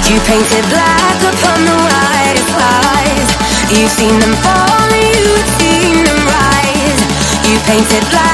You painted black upon the whitest lies. You've seen them fall and you've seen them rise. You painted black